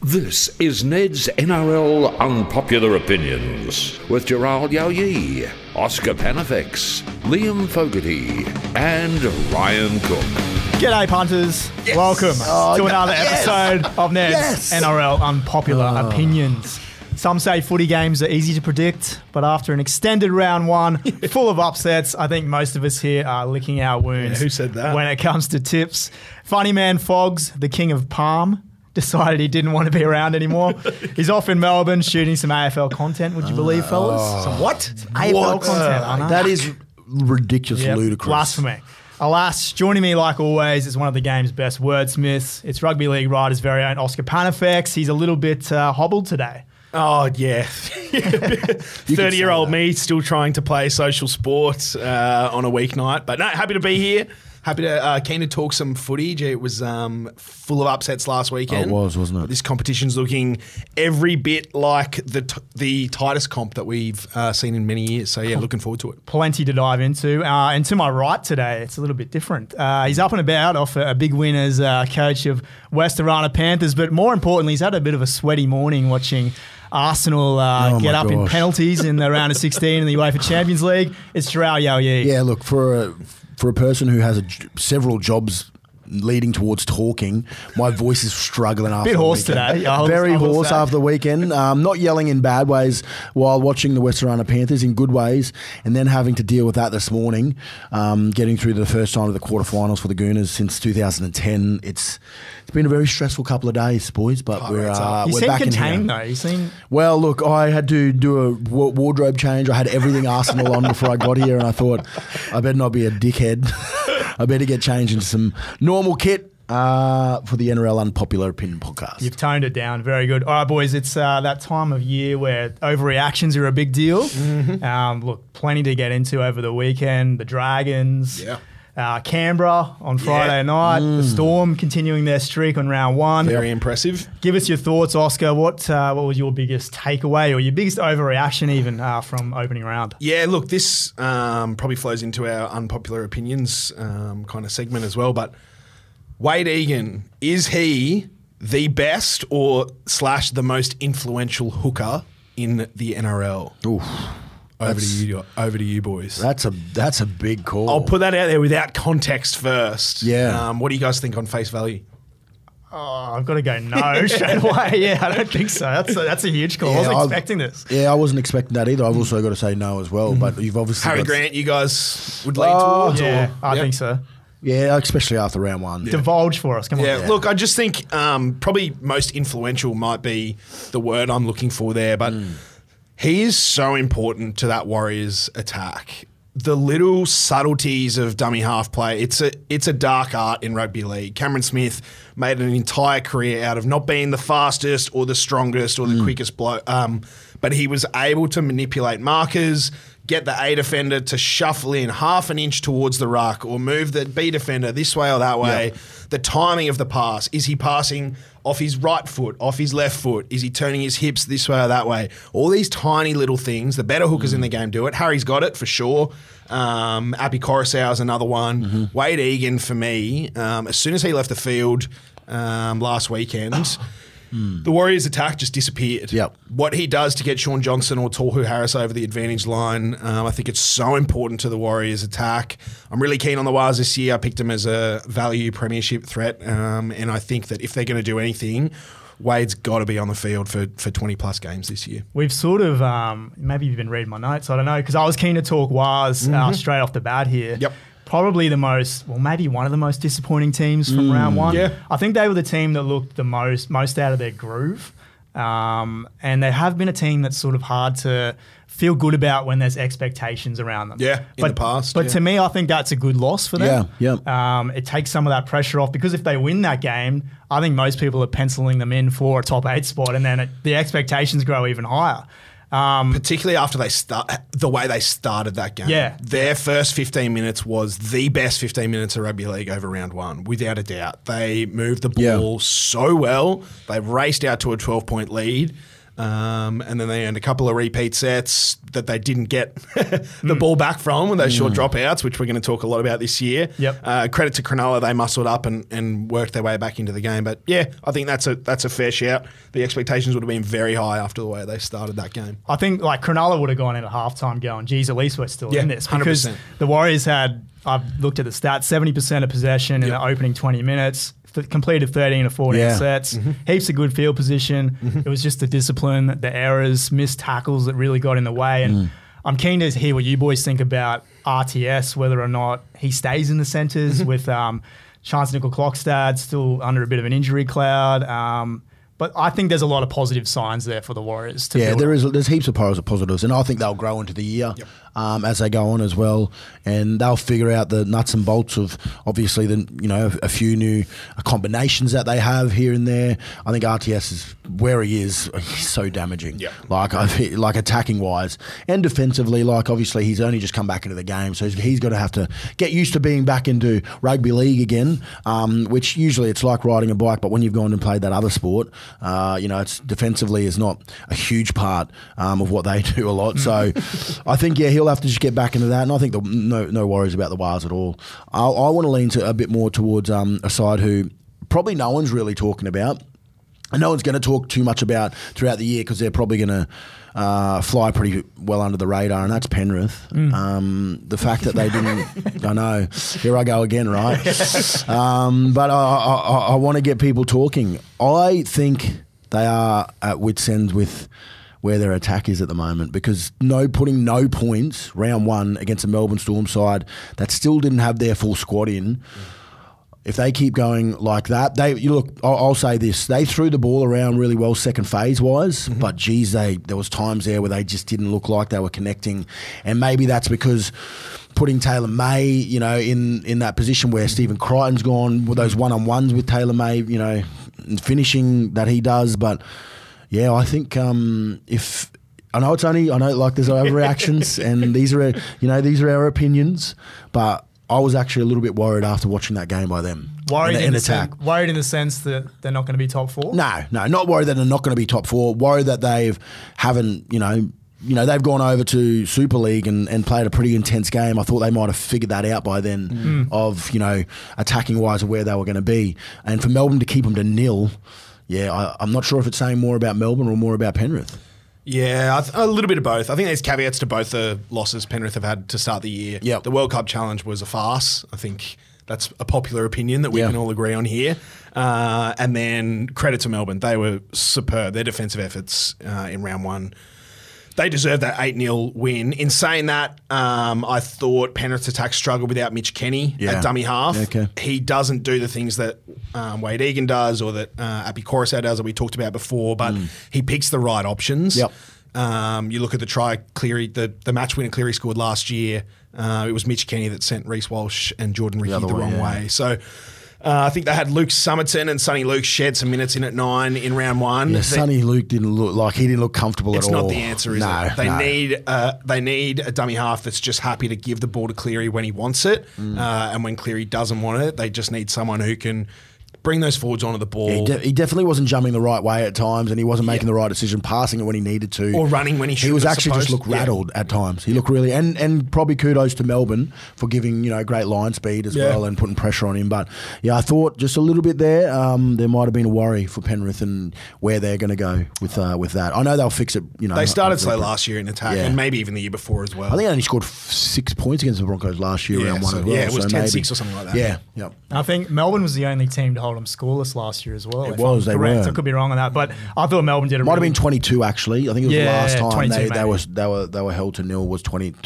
This is Ned's NRL Unpopular Opinions with Gerald Yoyi, Oscar Panafix, Liam Fogarty, and Ryan Cook. G'day punters, welcome to another episode of Ned's NRL Unpopular Opinions. Some say footy games are easy to predict, but after an extended round one full of upsets, I think most of us here are licking our wounds. Who said that? When it comes to tips. Funny man Fogs, the king of Palm, decided he didn't want to be around anymore. He's off in Melbourne shooting some AFL content, would you believe, fellas? Some what? AFL content, I know. That is ridiculous, ludicrous. Blasphemy. Alas, joining me like always is one of the game's best wordsmiths. It's rugby league writer's very own Oscar Panafix. He's a little bit hobbled today. Oh, yeah. 30-year-old me still trying to play social sport on a weeknight. But no, happy to be here. Happy to keen to talk some footage. It was full of upsets last weekend. It was, wasn't it? This competition's looking every bit like the tightest comp that we've seen in many years. So, yeah, looking forward to it. Plenty to dive into. And to my right today, it's a little bit different. He's up and about off a big win as coach of West Arana Panthers. But more importantly, he's had a bit of a sweaty morning watching Arsenal get up in penalties in the round of 16 in the UEFA Champions League. It's Gerald Yoyi. Yeah, look, for a person who has several jobs leading towards talking, my voice is struggling after Bit the hoarse weekend. today. Very hoarse after the weekend. Not yelling in bad ways while watching the West Arana Panthers, in good ways, and then having to deal with that this morning, getting through the first time of the quarterfinals for the Gooners since 2010. It's been a very stressful couple of days, boys, but we're back in here. Though. You seem Well, look, I had to do a wardrobe change. I had everything Arsenal on before I got here, and I thought I better not be a dickhead. I better get changed into some normal kit for the NRL Unpopular Opinion podcast. You've toned it down. Very good. All right, boys, it's that time of year where overreactions are a big deal. Mm-hmm. Look, plenty to get into over the weekend. The Dragons. Yeah. Canberra on Friday night. The Storm continuing their streak on round one. Very impressive. Give us your thoughts, Oscar. What was your biggest takeaway or your biggest overreaction even from opening round? Yeah, look, this probably flows into our unpopular opinions kind of segment as well. But Wade Egan, is he the best or / the most influential hooker in the NRL? Oof. Over to you, boys. That's a big call. I'll put that out there without context first. Yeah. What do you guys think on face value? Oh, I've got to go no straight away. Yeah, I don't think so. That's a huge call. I wasn't expecting this. Yeah, I wasn't expecting that either. I've also got to say no as well. But you've obviously Harry Grant, you guys would lean towards? Yeah, I think so. Yeah, especially after round one. Yeah. Divulge for us. Come on. Yeah, look, I just think probably most influential might be the word I'm looking for there, but he is so important to that Warriors attack. The little subtleties of dummy half play, it's a dark art in rugby league. Cameron Smith made an entire career out of not being the fastest or the strongest or the quickest bloke, but he was able to manipulate markers, get the A defender to shuffle in half an inch towards the ruck or move the B defender this way or that way. Yep. The timing of the pass. Is he passing off his right foot, off his left foot? Is he turning his hips this way or that way? All these tiny little things. The better hookers in the game do it. Harry's got it for sure. Api Coruscant is another one. Mm-hmm. Wade Egan for me, as soon as he left the field last weekend, the Warriors' attack just disappeared. Yep. What he does to get Sean Johnson or Tohu Harris over the advantage line, I think it's so important to the Warriors' attack. I'm really keen on the Wars this year. I picked them as a value premiership threat, and I think that if they're going to do anything, Wade's got to be on the field for 20-plus games this year. We've sort of, maybe you've been reading my notes, I don't know, because I was keen to talk Wars straight off the bat here. Yep. Probably the most, well, maybe one of the most disappointing teams from round one. Yeah. I think they were the team that looked the most out of their groove. And they have been a team that's sort of hard to feel good about when there's expectations around them. Yeah, in the past. But to me, I think that's a good loss for them. Yeah. It takes some of that pressure off because if they win that game, I think most people are penciling them in for a top 8 spot and then the expectations grow even higher. Particularly after the way they started that game. Yeah. Their first 15 minutes was the best 15 minutes of rugby league over round one, without a doubt. They moved the ball so well. They raced out to a 12-point lead. And then they earned a couple of repeat sets that they didn't get the ball back from with those short dropouts, which we're going to talk a lot about this year. Yep. Credit to Cronulla, they muscled up and worked their way back into the game. But yeah, I think that's a fair shout. The expectations would have been very high after the way they started that game. I think like Cronulla would have gone in at halftime going, geez, at least we're still in this. 100%. Because the Warriors had, I've looked at the stats, 70% of possession in the opening 20 minutes. Completed 13 or 14 sets. Heaps of good field position. It was just the discipline, the errors, missed tackles that really got in the way. And I'm keen to hear what you boys think about RTS, whether or not he stays in the centres with Chance Nickel-Klokstad still under a bit of an injury cloud. But I think there's a lot of positive signs there for the Warriors. There's heaps of positives, and I think they'll grow into the year as they go on as well, and they'll figure out the nuts and bolts of obviously a few new combinations that they have here and there. I think RTS is where he is. He's so damaging, like attacking wise and defensively. Like obviously he's only just come back into the game, so he's got to have to get used to being back into rugby league again, which usually it's like riding a bike, but when you've gone and played that other sport. It's defensively is not a huge part of what they do a lot. So I think, he'll have to just get back into that. And I think no worries about the Wars at all. I want to lean a bit more towards a side who probably no one's really talking about. And no one's going to talk too much about throughout the year because they're probably going to fly pretty well under the radar, and that's Penrith. The fact that they didn't, I know, here I go again, right? But I want to get people talking. I think they are at wit's end with where their attack is at the moment, because putting no points round one against a Melbourne Storm side that still didn't have their full squad in. If they keep going like that, I'll say this: they threw the ball around really well second phase wise, but geez, there was times there where they just didn't look like they were connecting, and maybe that's because putting Taylor May, in that position where Stephen Crichton's gone with those one-on-ones with Taylor May, finishing that he does, but yeah, I think if. I know there's overreactions, and these are our opinions, but I was actually a little bit worried after watching that game by them. Worried in the sense that they're not going to be top four? No, not worried that they're not going to be top four. Worried that they've gone over to Super League and played a pretty intense game. I thought they might have figured that out by then of, attacking wise of where they were going to be. And for Melbourne to keep them to 0, I'm not sure if it's saying more about Melbourne or more about Penrith. Yeah, a little bit of both. I think there's caveats to both the losses Penrith have had to start the year. Yep. The World Cup Challenge was a farce. I think that's a popular opinion that we can all agree on here. And then credit to Melbourne. They were superb. Their defensive efforts in round one. They deserved that 8-0 win. In saying that, I thought Penrith's attack struggled without Mitch Kenny at dummy half. Okay. He doesn't do the things that Wade Egan does or that Api Coruscant does that we talked about before, but he picks the right options. Yep. You look at the try Cleary, the match winner Cleary scored last year. It was Mitch Kenny that sent Reece Walsh and Jordan Ricky the wrong way. So I think they had Luke Summerton and Sonny Luke shared some minutes in at 9 in round one. Yeah, Sonny Luke didn't look comfortable at all. It's not the answer, is it? They need a dummy half that's just happy to give the ball to Cleary when he wants it, and when Cleary doesn't want it, they just need someone who can bring those forwards onto the ball. Yeah, he definitely wasn't jumping the right way at times, and he wasn't making the right decision, passing it when he needed to. Or running when he should. He was actually just looked rattled at times. He looked really, and probably kudos to Melbourne for giving great line speed as well and putting pressure on him. But yeah, I thought just a little bit there, there might have been a worry for Penrith and where they're going to go with that. I know they'll fix it. They started slow last year in attack, and maybe even the year before as well. I think they only scored 6 points against the Broncos last year, round one as well. Yeah, it was 10-6 or something like that. Yeah. I think Melbourne was the only team to hold them scoreless last year as well. It was, they were. I could be wrong on that, but I thought Melbourne did Might have been 22 actually. I think it was the last time they were held to 0 was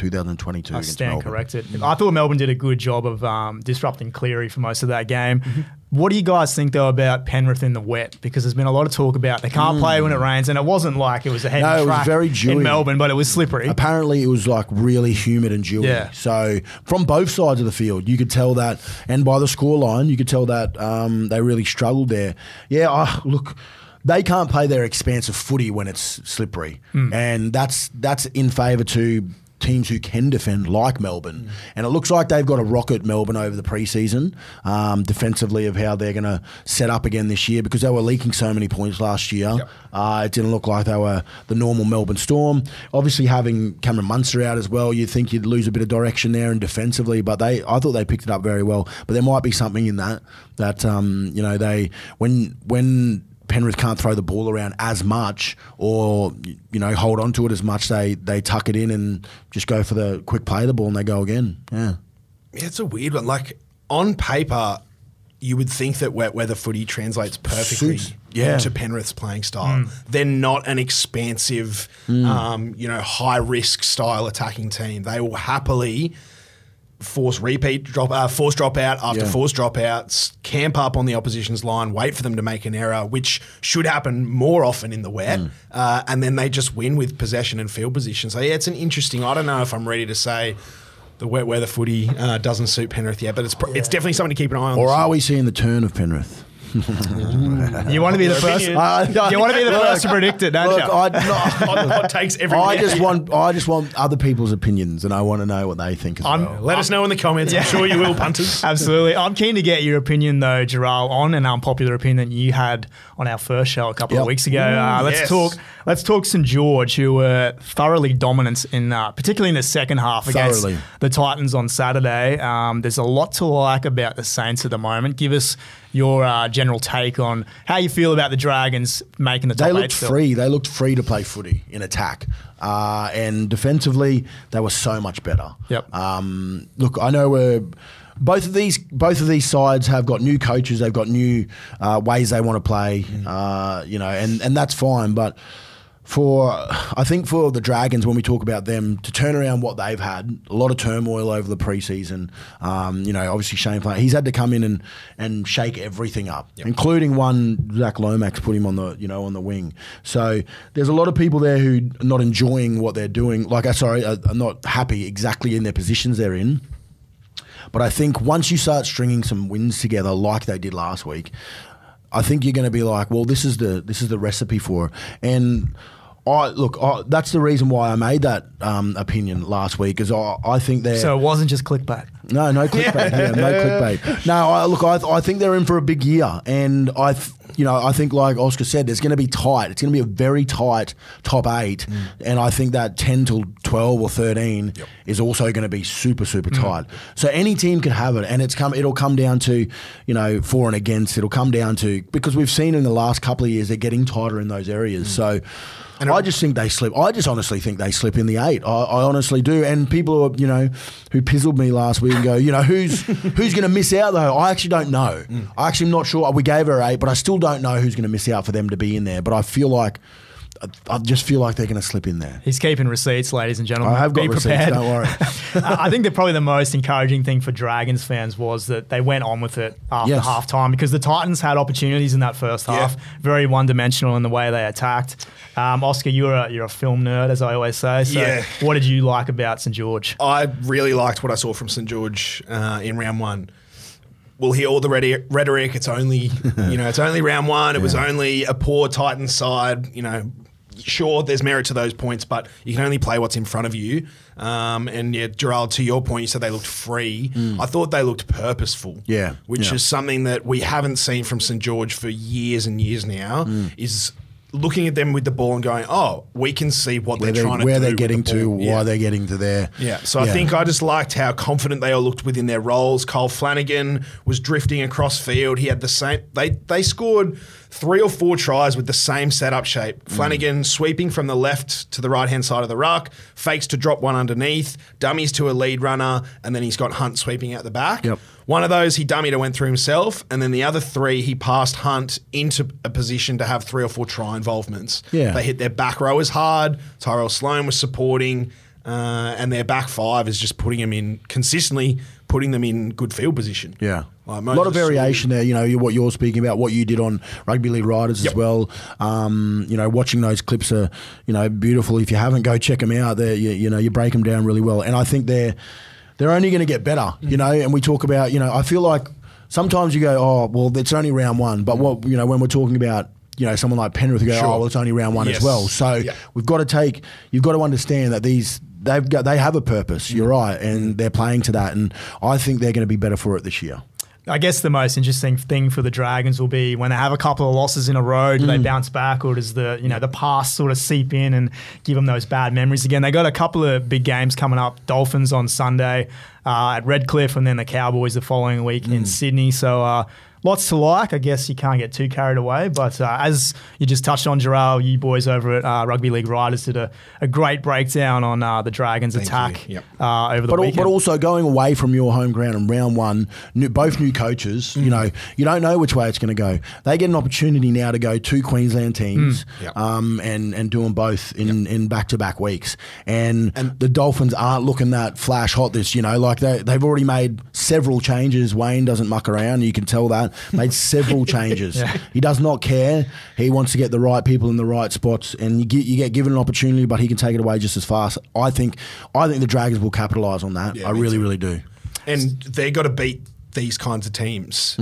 2022 I against stand Melbourne. corrected. I thought Melbourne did a good job of disrupting Cleary for most of that game. What do you guys think, though, about Penrith in the wet? Because there's been a lot of talk about they can't play when it rains, and it wasn't like it was a heavy track it was very dewy in Melbourne, but it was slippery. Apparently, it was like really humid and dewy. Yeah. So from both sides of the field, you could tell that, and by the scoreline, you could tell that they really struggled there. Yeah, look. They can't play their expansive footy when it's slippery, and that's in favour to teams who can defend, like Melbourne. And it looks like they've got a rocket Melbourne over the preseason defensively of how they're going to set up again this year, because they were leaking so many points last year. Yep. It didn't look like they were the normal Melbourne Storm. Obviously, having Cameron Munster out as well, you'd think you'd lose a bit of direction there and defensively, but I thought they picked it up very well. But there might be something in that they when Penrith can't throw the ball around as much, or hold on to it as much, they tuck it in and just go for the quick play of the ball and they go again. Yeah, it's a weird one. Like, on paper, you would think that wet weather footy translates perfectly to Penrith's playing style. They're not an expansive, high risk style attacking team. They will happily force dropout after force dropouts, camp up on the opposition's line, wait for them to make an error, which should happen more often in the wet, and then they just win with possession and field position. So yeah, it's an interesting. I don't know if I'm ready to say the wet weather footy doesn't suit Penrith yet, but it's definitely something to keep an eye on. Or are we seeing the turn of Penrith? You want to be the first. You want to be the first to predict it, don't you? Hot takes every I just want other people's opinions, and I want to know what they think as well. Let us know in the comments. I'm sure you will, punters. Absolutely. I'm keen to get your opinion, though, Gerald, on an unpopular opinion that you had on our first show a couple of weeks ago. Let's talk St George, who were thoroughly dominant particularly in the second half against the Titans on Saturday. There's a lot to like about the Saints at the moment. Give us your general take on how you feel about the Dragons making the top 8. They looked free. They looked free to play footy in attack. And defensively, they were so much better. Yep. Look, I know both of these sides have got new coaches. They've got new ways they want to play, and that's fine. But I think for the Dragons, when we talk about them, to turn around what they've had, a lot of turmoil over the preseason. Obviously Shane Flanagan, he's had to come in and shake everything up, including one Zach Lomax put him on the wing. So there's a lot of people there who are not enjoying what they're doing. Are not happy exactly in their positions they're in. But I think once you start stringing some wins together like they did last week, I think you're going to be like, well, this is the recipe for it. And that's the reason why I made that opinion last week, because I think they're... So it wasn't just clickbait? No clickbait. No clickbait. No, I think they're in for a big year. And I think, like Oscar said, it's going to be tight. It's going to be a very tight top 8. And I think that 10 to 12 or 13 is also going to be super, super tight. So any team can have it. And it'll come down to, for and against. It'll come down to, because we've seen in the last couple of years, they're getting tighter in those areas. So... And I just think they slip. I just honestly think they slip in the 8. I honestly do. And people, who pizzled me last week and go, who's going to miss out though? I actually don't know. I actually am not sure. We gave her 8, but I still don't know who's going to miss out for them to be in there. But I just feel like they're going to slip in there. He's keeping receipts, ladies and gentlemen. I have got receipts, prepared. Don't worry. I think that probably the most encouraging thing for Dragons fans was that they went on with it after half-time, because the Titans had opportunities in that first half, very one-dimensional in the way they attacked. Oscar, you're a film nerd, as I always say. So what did you like about St George? I really liked what I saw from St George in round 1. We'll hear all the rhetoric. It's only, it's only round 1. It was only a poor Titans side, Sure, there's merit to those points, but you can only play what's in front of you. Gerald, to your point, you said they looked free. I thought they looked purposeful. Which is something that we haven't seen from St George for years and years now, is looking at them with the ball and going, oh, we can see what they're trying to do. Where they're getting to, why they're getting to there. So I think I just liked how confident they all looked within their roles. Kyle Flanagan was drifting across field. He had the same... They scored 3 or 4 tries with the same setup shape. Flanagan sweeping from the left to the right-hand side of the ruck, fakes to drop one underneath, dummies to a lead runner, and then he's got Hunt sweeping out the back. One of those he dummied and went through himself, and then the other 3 he passed Hunt into a position to have 3 or 4 try involvements. They hit their back rowers hard. Tyrell Sloan was supporting, and their back 5 is just consistently putting them in good field position. A lot of variation there, what you're speaking about, what you did on Rugby League Riders as well. Watching those clips are, beautiful. If you haven't, go check them out. You break them down really well. And I think they're only going to get better, and we talk about, I feel like sometimes you go, oh, well, it's only round 1. But when we're talking about someone like Penrith who go, Sure. oh, well, it's only round one Yes. as well. So Yeah. you've got to understand that they have a purpose. You're right, and they're playing to that, and I think they're going to be better for it this year. I guess the most interesting thing for the Dragons will be when they have a couple of losses in a row, do they bounce back, or does the past sort of seep in and give them those bad memories again? They got a couple of big games coming up. Dolphins on Sunday at Redcliffe, and then the Cowboys the following week in Sydney. So lots to like. I guess you can't get too carried away. But as you just touched on, Gerald, you boys over at Rugby League Riders did a great breakdown on the Dragons' attack you. Yep. over the weekend. But also going away from your home ground in round one, both new coaches, you don't know which way it's going to go. They get an opportunity now to go 2 Queensland teams Yep. and do them both in back-to-back weeks. And the Dolphins aren't looking that flash hot this, like they've already made several changes. Wayne doesn't muck around. You can tell that. Made several changes. Yeah. He does not care. He wants to get the right people in the right spots, and you get given an opportunity, but he can take it away just as fast. I think the Dragons will capitalise on that. Yeah, I me really, too. really do. And they've got to beat these kinds of teams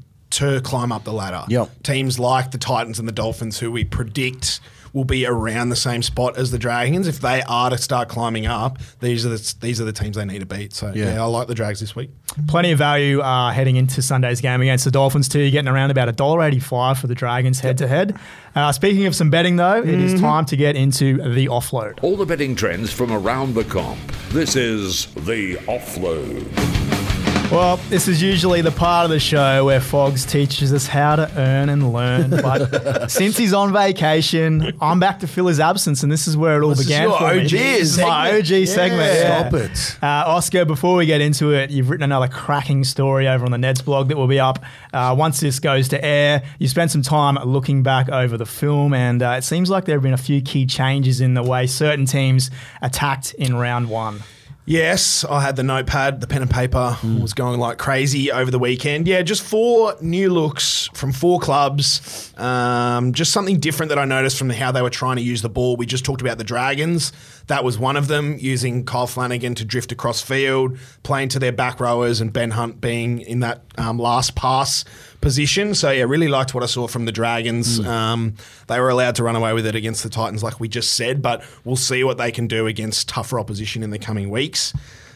to climb up the ladder. Yep. Teams like the Titans and the Dolphins, who we predict will be around the same spot as the Dragons. If they are to start climbing up, these are the teams they need to beat. So Yeah. I like the Drags this week. Plenty of value heading into Sunday's game against the Dolphins too. You're getting around about $1.85 for the Dragons head-to-head. Speaking of some betting, though, it is time to get into the offload. All the betting trends from around the comp. This is the Offload. Well, this is usually the part of the show where Fogs teaches us how to earn and learn. But since he's on vacation, I'm back to fill his absence, and this is where it all This is began your for me. OG This is my segment. OG segment. Yeah. Stop it. Oscar, before we get into it, you've written another cracking story over on the Neds blog that will be up once this goes to air. You spent some time looking back over the film, and it seems like there have been a few key changes in the way certain teams attacked in round one. Yes, I had the notepad, the pen and paper, was going like crazy over the weekend. Yeah, just 4 new looks from 4 clubs. Just something different that I noticed from how they were trying to use the ball. We just talked about the Dragons. That was one of them, using Kyle Flanagan to drift across field, playing to their back rowers, and Ben Hunt being in that last pass position. So, yeah, really liked what I saw from the Dragons. They were allowed to run away with it against the Titans, like we just said, but we'll see what they can do against tougher opposition in the coming weeks.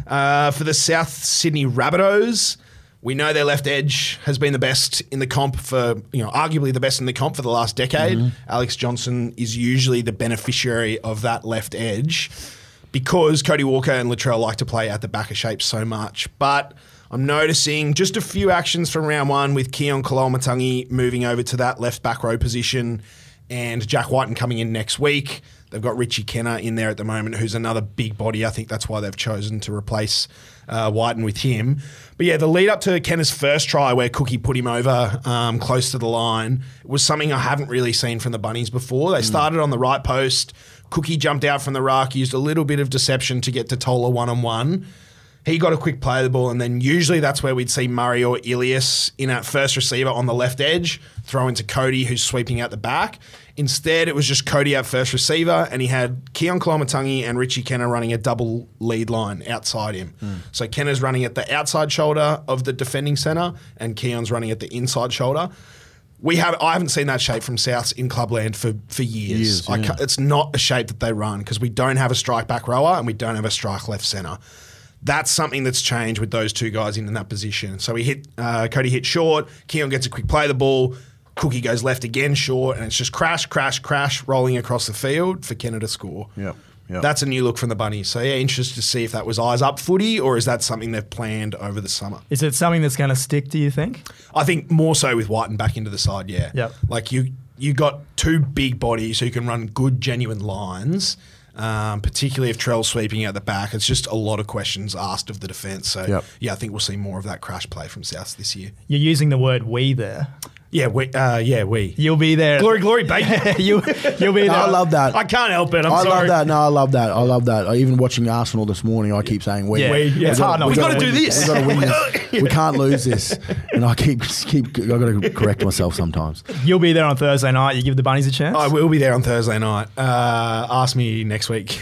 For the South Sydney Rabbitohs, we know their left edge has been the best in the comp for, arguably the best in the comp for the last decade. Alex Johnson is usually the beneficiary of that left edge because Cody Walker and Latrell like to play at the back of shape so much. But I'm noticing just a few actions from round one with Keon Koloamatangi moving over to that left back row position and Jack Whiten coming in next week. They've got Richie Kenner in there at the moment, who's another big body. I think that's why they've chosen to replace Whiten with him. But yeah, the lead up to Kenner's first try where Cookie put him over close to the line was something I haven't really seen from the Bunnies before. They started on the right post. Cookie jumped out from the ruck, used a little bit of deception to get to Tola one-on-one. He got a quick play of the ball, and then usually that's where we'd see Murray or Ilias in at first receiver on the left edge, throw into Cody, who's sweeping out the back. Instead, it was just Cody at first receiver, and he had Keon Koloamatangi and Richie Kenner running a double lead line outside him. So Kenner's running at the outside shoulder of the defending centre, and Keon's running at the inside shoulder. I haven't seen that shape from Souths in Clubland for years. It's not a shape that they run because we don't have a strike back rower and we don't have a strike left centre. That's something that's changed with those two guys in that position. So Cody hit short, Keon gets a quick play of the ball, Cookie goes left again short, and it's just crash, crash, crash rolling across the field for Kenner to score. Yep. That's a new look from the Bunnies. So, yeah, interested to see if that was eyes up footy or is that something they've planned over the summer. Is it something that's going to stick, do you think? I think more so with Whiten back into the side, yeah. Yep. Like you got two big bodies who can run good, genuine lines, particularly if Trell's sweeping out the back. It's just a lot of questions asked of the defence. So, yeah, I think we'll see more of that crash play from South this year. You're using the word we there. Yeah, we. You'll be there. Glory, baby. You'll be there. I love that. I can't help it. I sorry. love that. No, I love that. I love that. Even watching Arsenal this morning, I keep saying we. Yeah. Yeah. It's hard not We to got to win. do this. We got to win this. We can't lose this. And I keep. I got to correct myself sometimes. You'll be there on Thursday night. You give the Bunnies a chance? I will be there on Thursday night. Ask me next week.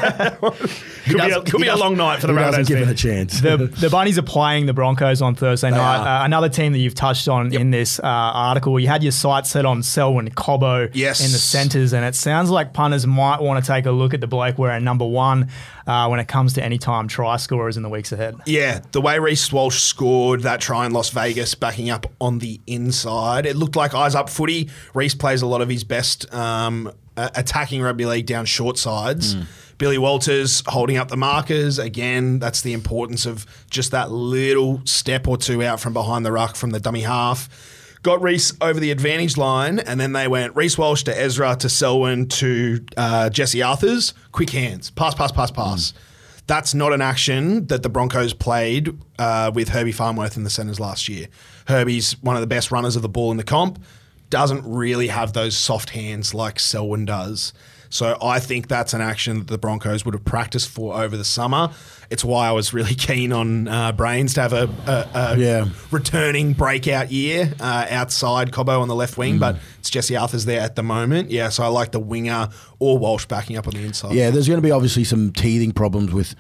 Could be a long night for the He doesn't Rabbitohs. give it a fan. chance. The Bunnies are playing the Broncos on Thursday night. are. Another team that you've touched on in this, article, you had your sights set on Selwyn Cobbo Yes. in the centres, and it sounds like punters might want to take a look at the bloke wearing number 1 when it comes to anytime try scorers in the weeks ahead. Yeah, the way Reece Walsh scored that try in Las Vegas, backing up on the inside, it looked like eyes up footy. Reece plays a lot of his best attacking rugby league down short sides. Billy Walters holding up the markers. Again, that's the importance of just that little step or two out from behind the ruck from the dummy half. Got Reece over the advantage line, and then they went Reece Walsh to Ezra to Selwyn to Jesse Arthurs. Quick hands. Pass. That's not an action that the Broncos played with Herbie Farnworth in the centres last year. Herbie's one of the best runners of the ball in the comp. Doesn't really have those soft hands like Selwyn does. So I think that's an action that the Broncos would have practiced for over the summer. It's why I was really keen on Brains to have a returning breakout year outside Cobbo on the left wing, but it's Jesse Arthurs there at the moment. Yeah, so I like the winger or Walsh backing up on the inside. Yeah, there's going to be obviously some teething problems with,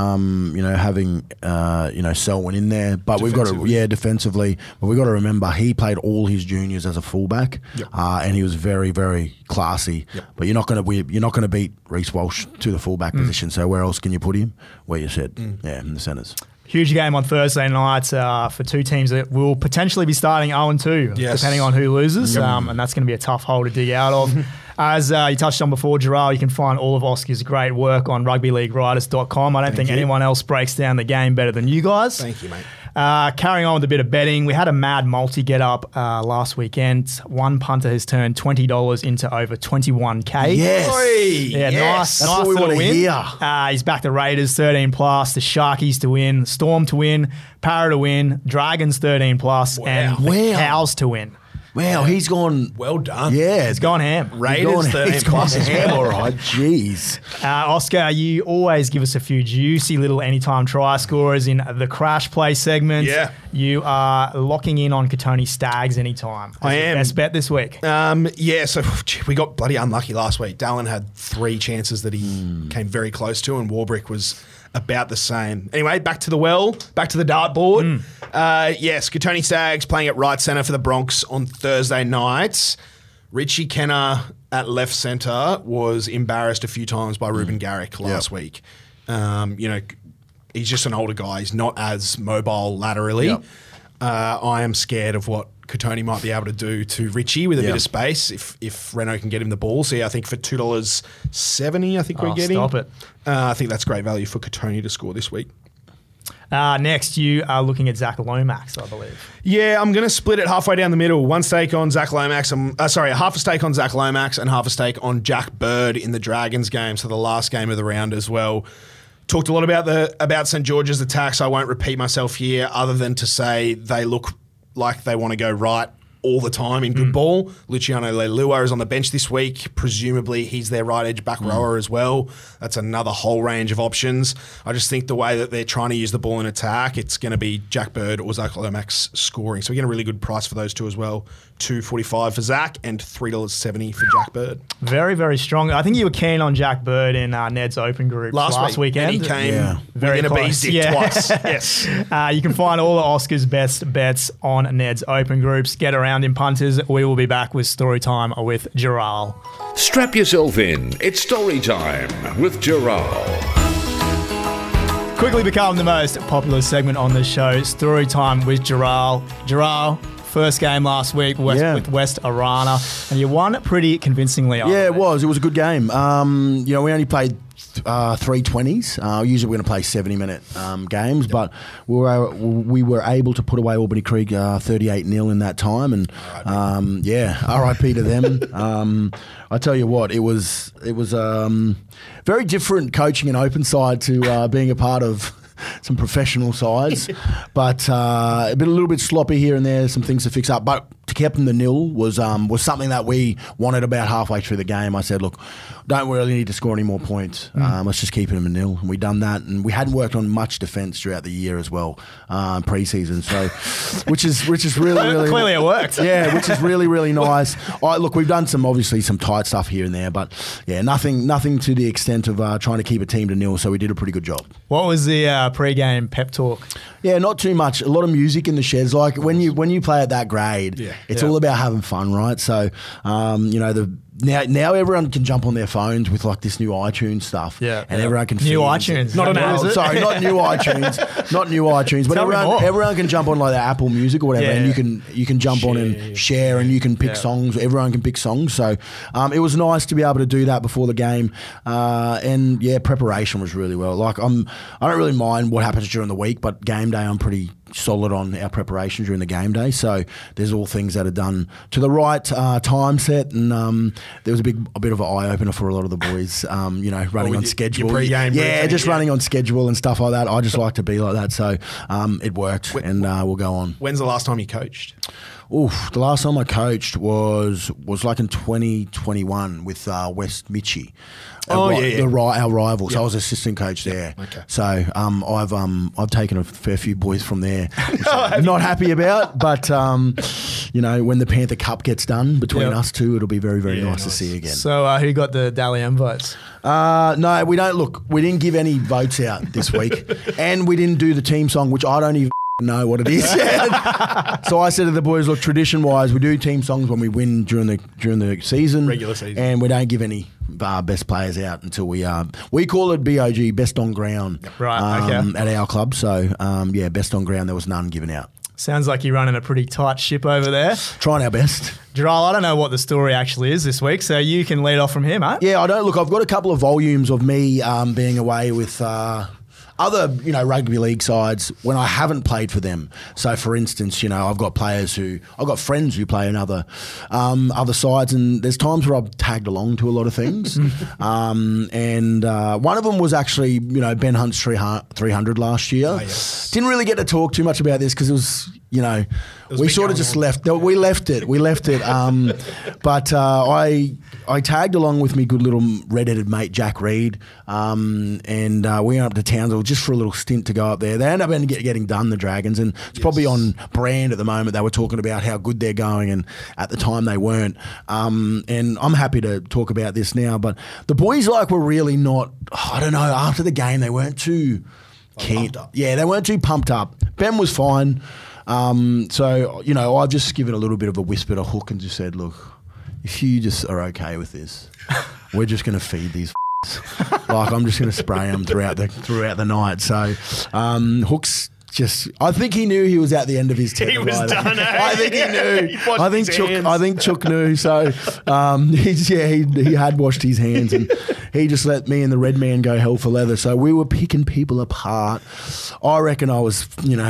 having Selwyn in there, but we've got to defensively. But we've got to remember he played all his juniors as a fullback, and he was very, very classy. Yep. But you're not going to beat Reece Walsh to the fullback position. So where else can you put him? Where you said, in the centres. Huge game on Thursday night for two teams that will potentially be starting 0-2, depending on who loses, and that's going to be a tough hole to dig out of. As you touched on before, Gerald, you can find all of Oscar's great work on rugbyleaguewriters.com. I don't think anyone else breaks down the game better than you guys. Thank you, mate. Carrying on with a bit of betting, we had a mad multi get up last weekend. One punter has turned $20 into over 21K. Yes. Nice. That's what we little want to win. hear. He's backed the Raiders 13+, the Sharkies to win, Storm to win, Para to win, Dragons 13+, and the Cows to win. Wow, he's gone. Well done. Yeah, It's gone ham. Raiders 13+ as ham. well. All right, jeez. Oscar, you always give us a few juicy little anytime try scorers in the Crash Play segment. Yeah. You are locking in on Katoni Staggs anytime. I am. Best bet this week. So we got bloody unlucky last week. Dallin had 3 chances that he came very close to, and Warbrick was about the same. Anyway, back to the dartboard. Yes, Katoni Staggs playing at right centre for the Bronx on Thursday night. Richie Kenner at left centre was embarrassed a few times by Ruben Garrick last week. He's just an older guy. He's not as mobile laterally. Yep. I am scared of what Katoni might be able to do to Richie with a bit of space if Renault can get him the ball. So I think for $2.70, I think we're getting. Stop it. I think that's great value for Katoni to score this week. Next, you are looking at Zach Lomax, I believe. Yeah, I'm going to split it halfway down the middle. One stake on Zach Lomax. Half a stake on Zach Lomax and half a stake on Jack Bird in the Dragons game, so the last game of the round as well. Talked a lot about St. George's attack, so I won't repeat myself here other than to say they look like they want to go right all the time in good ball. Luciano Leilua is on the bench this week. Presumably he's their right edge back rower as well. That's another whole range of options. I just think the way that they're trying to use the ball in attack, it's going to be Jack Bird or Zach Lomax scoring. So we get a really good price for those two as well. $2.45 for Zach and $3.70 for Jack Bird. Very, very strong. I think you were keen on Jack Bird in Ned's open group last weekend. And he came within a bee's dick twice. Yes. You can find all of Oscar's best bets on Ned's open groups. Get around in punters. We will be back with story time with Gerald. Strap yourself in. It's story time with Gerald. Quickly become the most popular segment on the show, story time with Gerald. Gerald, first game last week with West Arana, and you won pretty convincingly. Yeah, it was. It was a good game. We only played 320s. Usually we're going to play 70-minute games, but we were able to put away Albany Creek 38-0 in that time, and RIP to them. I tell you what, it was very different coaching an open side to being a part of some professional sides, but a little bit sloppy here and there, some things to fix up. But to keep them the nil was something that we wanted about halfway through the game. I said, look, don't really need to score any more points. Let's just keep them a nil. And we done that, and we hadn't worked on much defence throughout the year as well, pre-season. So, which is really clearly it worked. Yeah, which is really nice. Look, we've done some tight stuff here and there, but yeah, nothing to the extent of trying to keep a team to nil. So we did a pretty good job. What was the pre-game pep talk? Yeah, not too much. A lot of music in the sheds. Like when you play at that grade, It's all about having fun, right? So, now everyone can jump on their phones with like this new iTunes stuff. Yeah. And everyone can New fit iTunes. into- Not an app, is it? Sorry, not new iTunes. Not new iTunes. But Tell me more. everyone can jump on like the Apple Music or whatever, Yeah. and you can jump on and share, and you can pick songs. Everyone can pick songs. So it was nice to be able to do that before the game. And yeah, preparation was really well. Like I don't really mind what happens during the week, but game day I'm pretty solid on our preparation during the game day. So there's all things that are done to the right time set, and there was a bit of an eye opener for a lot of the boys. Running on schedule. your pre-game routine, just running on schedule and stuff like that. I just like to be like that. So it worked, and we'll go on. When's the last time you coached? Oof, the last time I coached was like in 2021 with West Mitchie. Oh, Our rival. So I was assistant coach there. Okay. So I've taken a fair few boys from there, which I'm not happy about. But when the Panther Cup gets done between us two, it'll be very, very nice to see again. So who got the Dally M votes? No, we don't. Look, we didn't give any votes out this week, and we didn't do the team song, which I don't even know what it is yet. So I said to the boys, look, tradition-wise, we do team songs when we win during the season, Regular season, and we don't give any best players out until we call it BOG, best on ground, Right, okay. at our club. So best on ground, there was none given out. Sounds like you're running a pretty tight ship over there. Trying our best. Gerald, I don't know what the story actually is this week, so you can lead off from here, mate. Yeah, I don't. Look, I've got a couple of volumes of me being away with other, rugby league sides when I haven't played for them. So, for instance, I've got friends who play in other sides, and there's times where I've tagged along to a lot of things. And one of them was actually, Ben Hunt's 300 last year. Oh, yes. Didn't really get to talk too much about this because it was, we sort of just left. We left it. But I tagged along with me good little red-headed mate Jack Reed, and we went up to Townsville just for a little stint to go up there. They ended up getting done, the Dragons, and it's probably on brand at the moment. They were talking about how good they're going, and at the time they weren't. And I'm happy to talk about this now, but the boys were really not. I don't know. After the game, they weren't too keen. Yeah, they weren't too pumped up. Ben was fine. So I've just given a little bit of a whisper to Hook and just said, look, if you just are okay with this, we're just going to feed these I'm just going to spray them throughout the night. So Hook's I think he knew he was at the end of his tether. He was done. I think he knew. I think Chuck knew. So he had washed his hands, and he just let me and the red man go hell for leather. So we were picking people apart. I reckon I was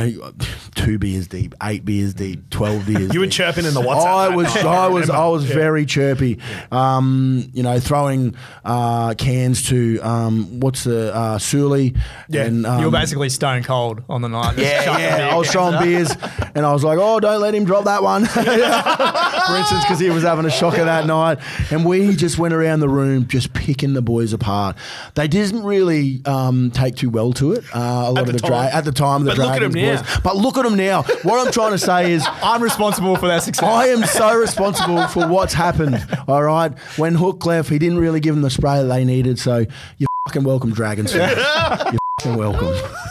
2 beers deep, 8 beers deep, 12 beers. You were deep. chirping in the WhatsApp. I was very chirpy. Throwing cans to what's the Sully. Yeah. And, You were basically stone cold on the night. Yeah. I was throwing beers, and I was like, "Oh, don't let him drop that one," for instance, because he was having a shocker that night. And we just went around the room, just picking the boys apart. They didn't really take too well to it. A lot of the at the time, the Dragons boys. But look at them now. What I'm trying to say is, I'm responsible for their success. I am so responsible for what's happened. All right, when Hook left, he didn't really give them the spray that they needed. So you're fucking welcome, Dragons fans. You're fucking welcome.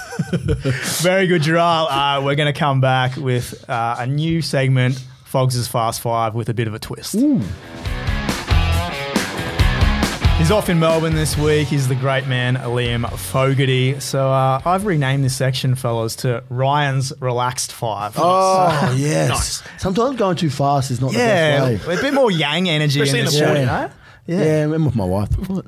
Very good, Gerald. We're going to come back with a new segment, Fogs' Fast Five, with a bit of a twist. Ooh. He's off in Melbourne this week. He's the great man, Liam Fogarty. So I've renamed this section, fellas, to Ryan's Relaxed Five. Oh, yes. Nice. Sometimes going too fast is not the best way. A bit more yang energy Especially in in the the show, morning. Yeah, I'm with my wife.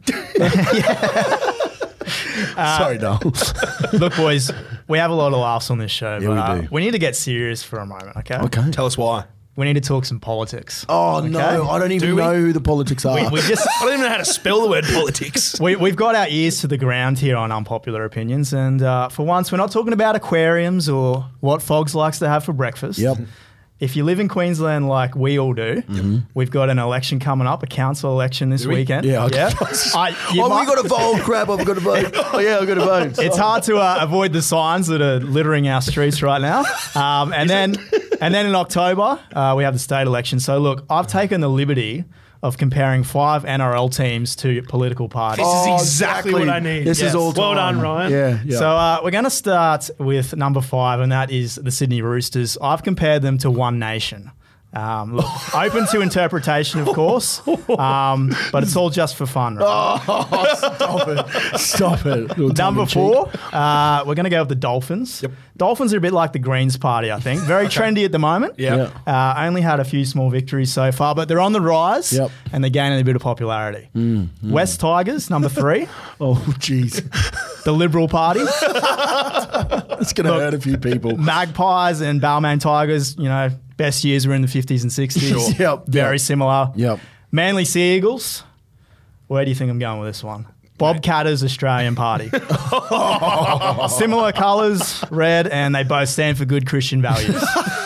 Sorry, Dale. Look, boys, we have a lot of laughs on this show, Yeah, but we do. we need to get serious for a moment, okay? Okay. Tell us why. We need to talk some politics. Oh, Okay? no. I don't even Do we? know who the politics are. We just... I don't even know how to spell the word politics. We've got our ears to the ground here on Unpopular Opinions, and for once, we're not talking about aquariums or what Fogs likes to have for breakfast. Yep. If you live in Queensland like we all do, we've got an election coming up, a council election this weekend. Yeah. You We might- got to vote. Crap, I've got to vote. Oh, yeah, I've got to vote. It's hard to avoid the signs that are littering our streets right now. And then in October, we have the state election. So look, I've taken the liberty of comparing 5 NRL teams to political parties. This is exactly what I need. This is all Well time. done, Ryan. Yeah. So we're going to start with number 5, and that is the Sydney Roosters. I've compared them to One Nation. Look, open to interpretation, of course, but it's all just for fun. Right? Stop it. Number 4, we're going to go with the Dolphins. Yep. Dolphins are a bit like the Greens party, I think. Very trendy at the moment. Yeah. Only had a few small victories so far, but they're on the rise and they're gaining a bit of popularity. West Tigers, number 3. Oh, jeez. The Liberal Party. It's going to hurt a few people. Magpies and Balmain Tigers, best years were in the 50s and 60s. Sure. Yep. Very similar. Yep. Manly Sea Eagles. Where do you think I'm going with this one? Bob Catter's Australian Party. Similar colours, red, and they both stand for good Christian values.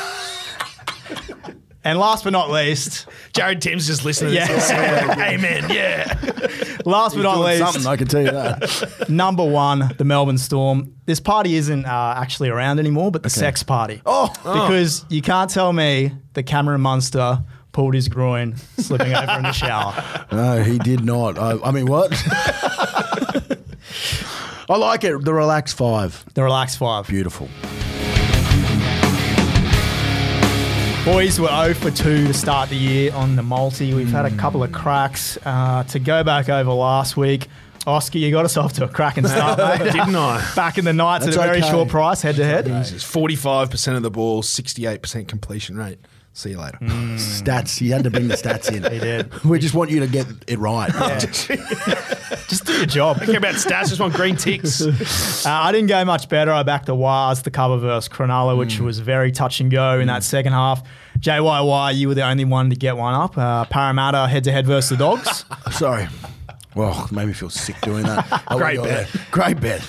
And last but not least, Jared Tim's just listening to Yeah. this. Amen. Yeah. last but not Doing least, something, I can tell you that. number 1, the Melbourne Storm. This party isn't actually around anymore, but the sex party. Because you can't tell me that Cameron Munster pulled his groin slipping over in the shower. No, he did not. I mean, what? I like it. The relaxed 5. The relaxed 5. Beautiful. Boys were 0 for 2 to start the year on the multi. We've had a couple of cracks. To go back over last week, Oscar, you got us off to a cracking start, mate. Didn't I? Back in the nights That's at a very okay. short price, head to head. Jesus, 45% of the ball, 68% completion rate. See you later. Stats. He had to bring the stats in. He did. We just want you to get it right. Just do your job. I care about stats, just want green ticks. I didn't go much better. I backed the Wars, the cover versus Cronulla, which was very touch and go in that second half. JYY, you were the only one to get one up. Parramatta head-to-head versus the Dogs. Sorry. Well, it made me feel sick doing that. Great bet. Great bet.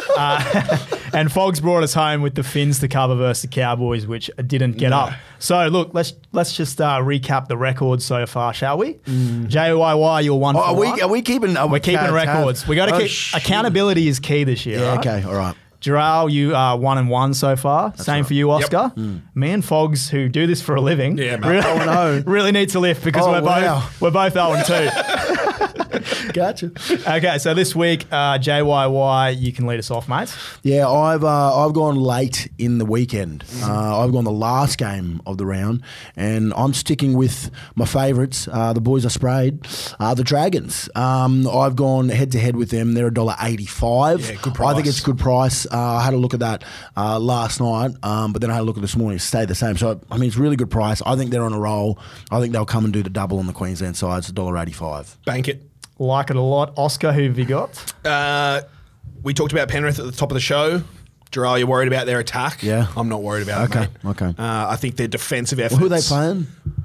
And Fogs brought us home with the Finns to cover versus the Cowboys, which didn't get up. So, look, let's just recap the records so far, shall we? JYY, you're 1 for 1. Are we keeping? We're keeping records. We got to keep accountability is key this year. Yeah. Right? Okay. All right. Gerald, you are 1 and 1 so far. Same for you, Oscar. Me and Fogs, who do this for a living, Yeah, mate. really, really need to lift because Oh, we're wow. both 0 and 2. Gotcha. Okay, so this week, JYY, you can lead us off, mate. Yeah, I've gone late in the weekend. I've gone the last game of the round, and I'm sticking with my favourites. The boys I sprayed, the Dragons. I've gone head to head with them. They're $1.85. Yeah, good price. I think it's a good price. I had a look at that last night, but then I had a look at this morning. It stayed the same. So I mean, it's a really good price. I think they're on a roll. I think they'll come and do the double on the Queensland side. It's $1.85. Bank it. Like it a lot. Oscar, who have you got? We talked about Penrith at the top of the show. Gerald, you're worried about their attack? Yeah. I'm not worried about it, Okay, mate. okay. I think their defensive efforts... Who are they playing?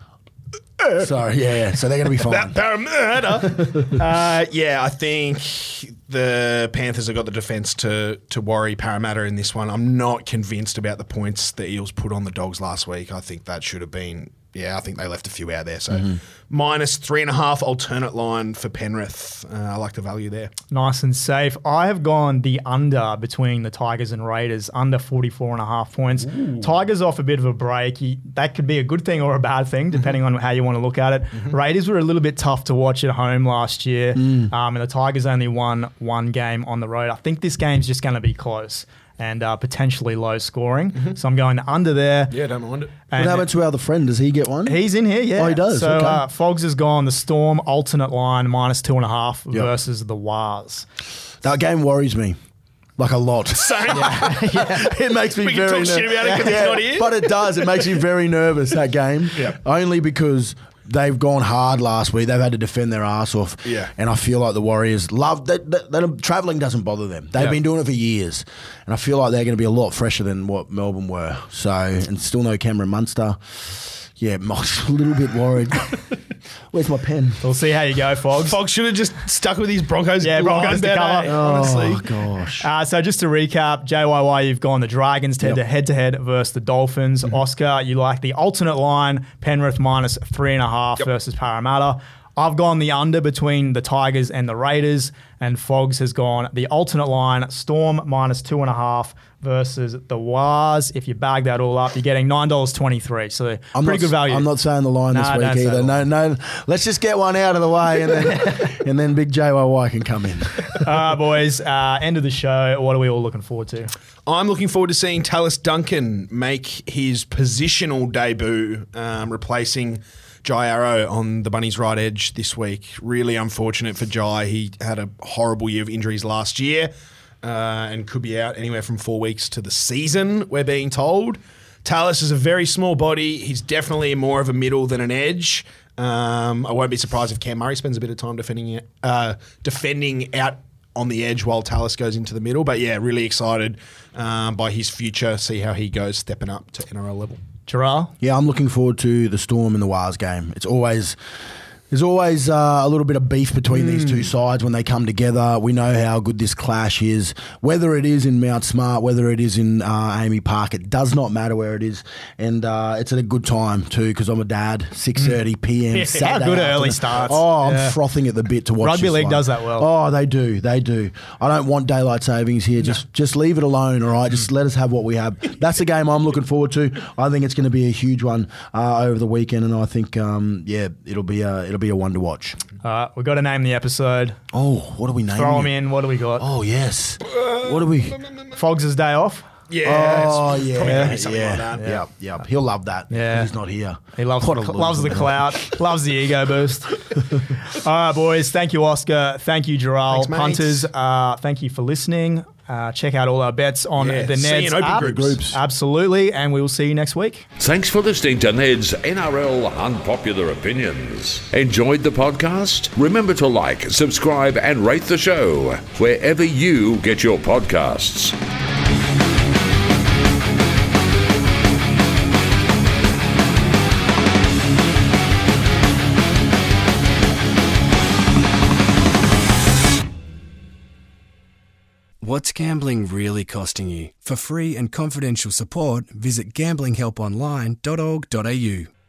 Sorry, yeah. So they're going to be fine. Parramatta. I think the Panthers have got the defence to worry Parramatta in this one. I'm not convinced about the points the Eels put on the Dogs last week. I think that should have been... Yeah, I think they left a few out there. So minus 3.5 alternate line for Penrith. I like the value there. Nice and safe. I have gone the under between the Tigers and Raiders, under 44.5 points. Tigers off a bit of a break. That could be a good thing or a bad thing, depending on how you want to look at it. Raiders were a little bit tough to watch at home last year, and the Tigers only won one game on the road. I think this game's just going to be close and potentially low scoring. So I'm going under there. Yeah, don't mind it. What And happened to our other friend? Does he get one? he's in here, yeah. Oh, he does, So okay. Fogs has gone the Storm alternate line minus 2.5 versus the Wars. That game worries me. Like a lot. Same. It makes me We can very talk shit about it because he's not here. But it does. It makes me very nervous, that game. Yeah. Only because they've gone hard last week. They've had to defend their ass off. Yeah. And I feel like the Warriors love that. Travelling doesn't bother them. They've been doing it for years. And I feel like they're going to be a lot fresher than what Melbourne were. So, and still no Cameron Munster. Yeah, I'm a little bit worried. Where's my pen? We'll see how you go, Fogs. Fox should have just stuck with his Broncos. Yeah, Broncos to line bet, cover. honestly. Oh, gosh. So just to recap, JYY, you've gone the Dragons head-to-head versus the Dolphins. Oscar, you like the alternate line, Penrith minus 3.5 versus Parramatta. I've gone the under between the Tigers and the Raiders, and Fogs has gone the alternate line, Storm minus 2.5 versus the Wars. If you bag that all up, you're getting $9.23. So pretty good value. I'm not saying the line this Nah, week don't say either. the line. No. Let's just get one out of the way, and then and then Big JYY can come in. Boys, end of the show. What are we all looking forward to? I'm looking forward to seeing Tallis Duncan make his positional debut, replacing Jai Arrow on the Bunnies' right edge this week. Really unfortunate for Jai. He had a horrible year of injuries last year and could be out anywhere from 4 weeks to the season, we're being told. Tallis is a very small body. He's definitely more of a middle than an edge. I won't be surprised if Cam Murray spends a bit of time defending out on the edge while Tallis goes into the middle. But yeah, really excited by his future, see how he goes stepping up to NRL level. Gerard? Yeah, I'm looking forward to the Storm and the Wars game. There's always a little bit of beef between these two sides when they come together. We know how good this clash is. Whether it is in Mount Smart, whether it is in Amy Park, it does not matter where it is. And it's at a good time too, because I'm a dad. 6:30 p.m. Saturday. How good early afternoon. starts. Oh, I'm frothing at the bit to watch Rugby this league one. does that well. Oh, they do. I don't want daylight savings here. Just leave it alone, all right? Just let us have what we have. That's the game I'm looking forward to. I think it's going to be a huge one over the weekend, and I think it'll be a one to watch. We've got to name the episode. Oh, what are we naming? Throw them it? in. What do we got? Oh, yes. What do we? Fogs' day off. Yeah. Oh, it's yeah. probably gonna be something like that. Yeah. He'll love that. Yeah. He's not here. He loves What a loves the loser. clout, loves the ego boost. All right, boys. Thank you, Oscar. Thank you, Gerald. Thanks, mates. Punters, thank you for listening. Check out all our bets on Yeah, the see you Neds in open app. groups. Absolutely, and we will see you next week. Thanks for listening to Ned's NRL Unpopular Opinions. Enjoyed the podcast? Remember to like, subscribe, and rate the show wherever you get your podcasts. What's gambling really costing you? For free and confidential support, visit gamblinghelponline.org.au.